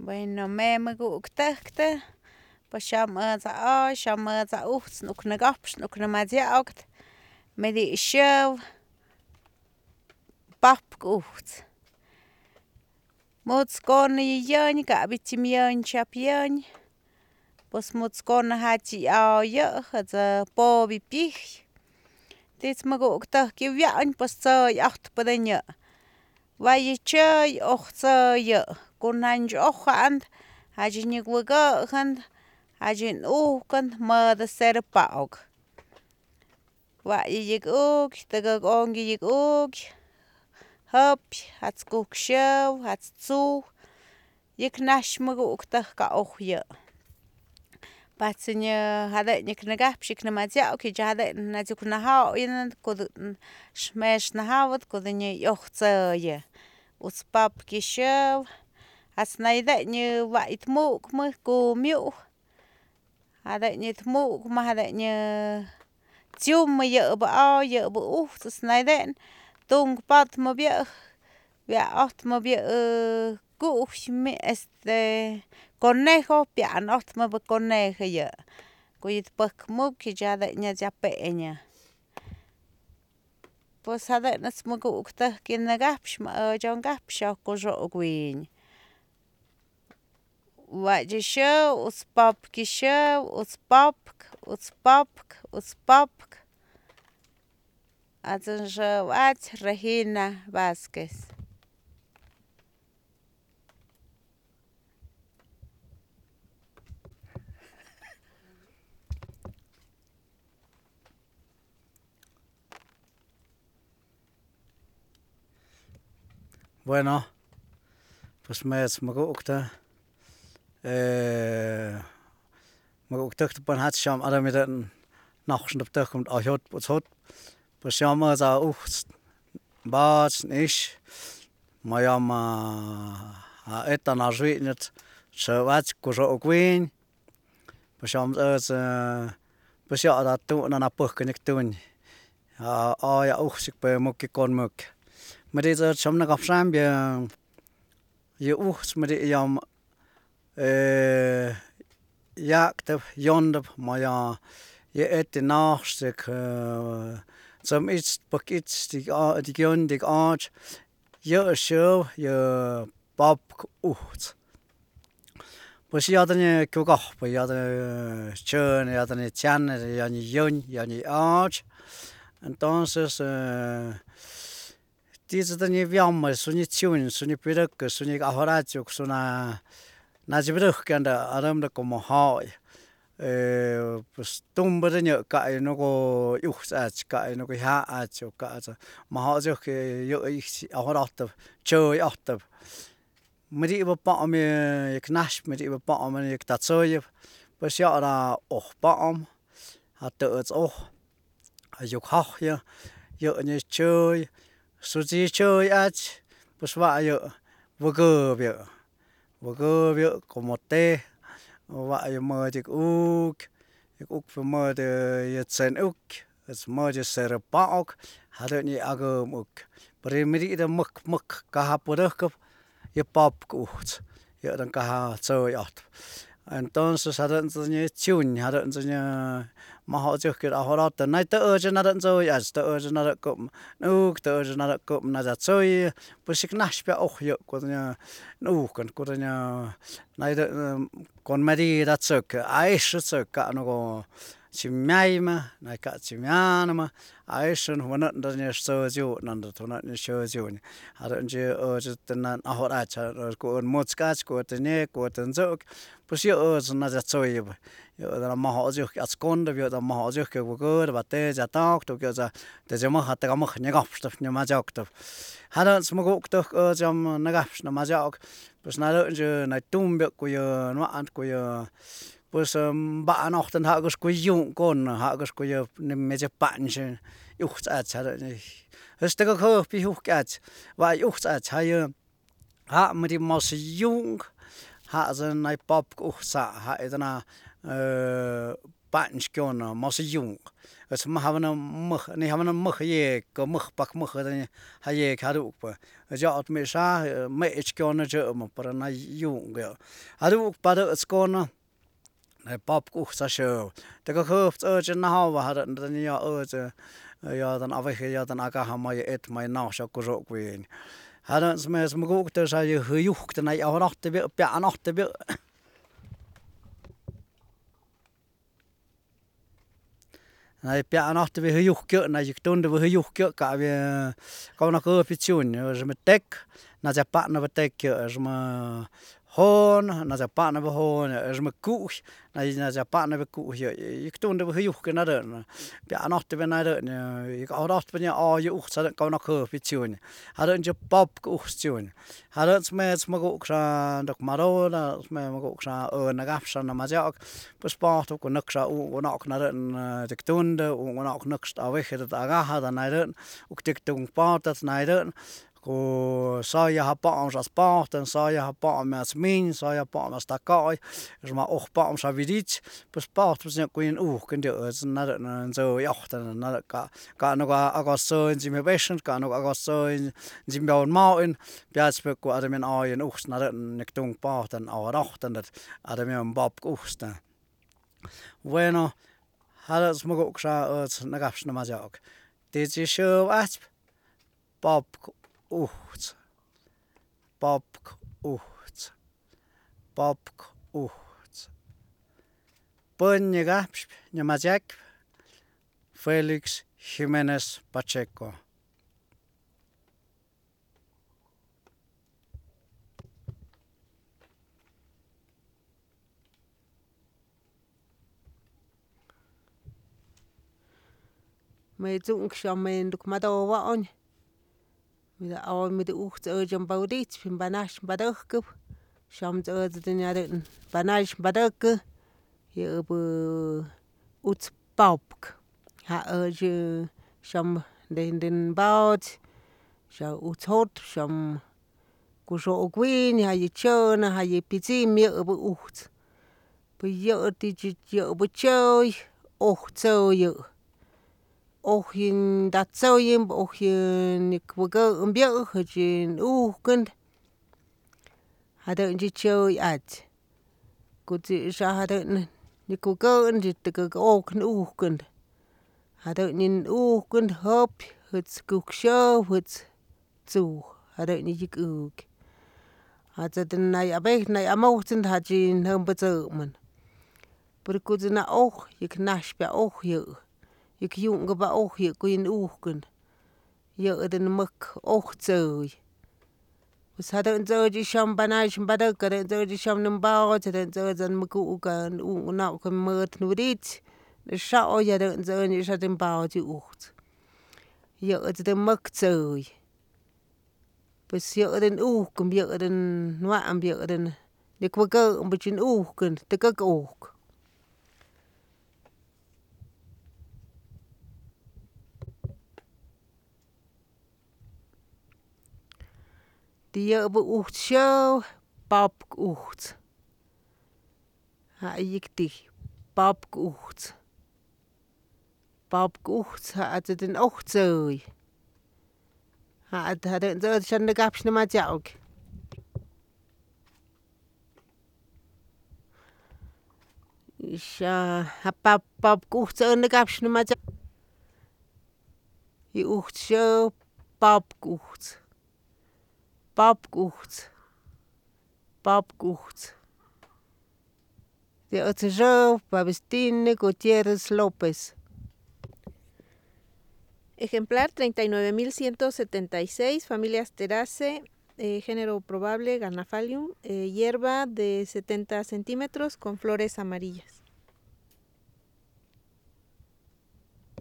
Bueno, me guktekte, pues shama uchts nuk nagaps nuk namadiaugt, me di show pap uchts. Muts kon yön ka bitim yön chap yön. Pues muts kon hachi za po bipich. Dit me guktek yön pues tsoy acht padanya. Vay choy och tsoy kun hanj ochand. Hajin yugwagand. Hajin ukand mada ser paug. Vay yig uk, tagag ongi yig uk. Hop, hats kuk show, hats tsu. Yik nash me guktek ka och yö. Patsinye hade nik nagap shik na madziao ki jade na juk na hao in kud shmesh na hawat kud ni och tsoye. Us pap ki show. Hats na ide ni wait muk me ku miu. Hade ni tmuk ma hade ni tium me ye ba ts na ide tung pat mo bie. Ja at mo bie me conejo pian ot me conejo ye. Kuit pak muk ki jade nya japeña. Pues hade nas mo guktek kin nagapsh ma jon gapsha ko jo gwin. Wat je show us pap ki show us papk. Atun show at Regina Vázquez. Bueno, pues me gukte. Me gukte pan hat sham adam mit den nachschen op kommt a hot hot. Pues sham za ucht bats nish. Mayama eta na zwitnet. So wat ko zo gwin. Pues sham pues ja dat toen na puk nik toen. Ja ucht ik be mok kon mok. Maar dit is soms nog afstaan je oogst met die jam jakt jondop maar ja je eet de nacht ik some iets pak iets die jond die aard je show je pap oogst pues ja dan je kook pues ja dan churn ja dan chan ja niet jond ja niet aard entonces Tiz dan je wiammer, so niet tune, so niet peduk, so niet ahoratjuk, so na jibruk kan da aram da como haai. Pues tumba dan je ka no go yuchs ka no go ha atjo ka za. Ma ha jo ke yo ich ahorat choy acht. Medi ba pa me ik nash medi ba pa me ik dat soje. Pues ja da och paam. Hat het och. Juk hach ja. Yo ne choy. Số chi chơi ach, pues vợ yo, vừa vợ có một tê, vợ yo mơ thì uk phải mơ thì sen uk, mơ thì ser paok, hạt ni agam uk, beri meri itu mek kahap udah kep, yo pop uk, yo dan kahap chơi at. Entonces hada ntanya chun, hada ntanya mahal je kira ahorat nai te je na dan zo ya te je na kom nuk te je na kom na za zo pusik nash pe och yo ko nya nuk kan ko nya nai de kon mari dat suk ai suk ka no go chimai ma nai ka chimiana ma ai shun hona da nya so ju nan da thona nya so ju ni hada je je tan ahorat ko motska ko te ne ko tan zo pues yo na za zo yo da mahal je at skonde yo da mahal je ke go da te ja tak to ke za te je ma hat ga ma nya gapstof nya ma jak to hada smog to jam na gaps na ma jak pues na je na tumbe ko yo no ant ko yo pues ba noch den hagus ko jung kon hagus ko yo me je pan je ucht at ha es te go pi hoch gat wa ucht at ha je ha mit die mas jung ha ze na pop ko sa ha edana panskjona masjung as ma havana mug ni havana mug ye ko mug pak mug dan ha ye haru pa jat me sa me skjona je ma para na jung ja haru pa de skona pap ku sa show de ko hoft na ha ha dan ja ja dan avege ja dan aka ha ma et my na so ko ro kwin hadan smes ma go te sa je hujuk de na ja nachte be ja nachte be Nei pia nachte vi hujuk na ik tunde vi hujuk ka vi ka na ko pitchun som tek na ja pa na tek som hon na ja pa na hon som ku na ja pa na ku ik tunde vi hujuk na den pia nachte vi na den ik arat ben ja a je ucht sa ka na ko pitchun hadan je pap ku chtun hadan smes ma go kra dok maro na sme ma go kra na gafsa na ma ja bespart ko naksa u na na den ik tunde u na nakst avege dat aga dan na den ook tik tung part dat na den ko sa ja ha pa ons as part en sa ja ha pa mes min sa ja pa mas takai is ma och pa ons avidit bespart was ko in u kan de na den zo jacht na ka no aga so in me patient ka no aga so in jim bauen mountain biats pe ko adem a in och na den ik tung part en a rachten dat adem en bab ochsta bueno hada smog ksa na gafsna ma jak dit is show asp pop ucht pop ucht pop ucht ponje gaps na ma jak Felix Jimenez Pacheco me zung shamen duk mado wa on mit der au mit der ucht jam baudit bin banash badok sham den ja den banash badok je bu ut pauk ha je sham den baut sha ut hot sham ku so gwin ha je chona ha je pizzi mi bu ucht bu je ti je bu choy och zo je och in dat zo je och in ik wo een bjerg in oekend had een choy at goed sa had een ik wo een dit ook een oekend had een in oekend hop het koek show het zo had een ik ook had het een na ja weg na ja mochten had je een hem bezomen maar goed na och ik nasch bij och je ik jonge ba och je kuin oeken je den mak och zo was had een zo die sham banaj badak den zo die sham nem ba den zo den mak oeken u na kan met nu dit de sha ja den zo ni sha den ba die ocht je den mak zo was je den oeken je den noa am je den ik wil go een beetje oeken te kak ook die je ucht show pap ucht ha ik dich pap ucht ha het den ocht zo ha het den zo schon de gaps na ma ook ha pap ucht zo de gaps na ma je ucht show pap ucht Papkucht. De Otero Pabestine Gutiérrez López. Ejemplar 39.176, familia Asteraceae, género probable Garnafalium, hierba de 70 centímetros con flores amarillas.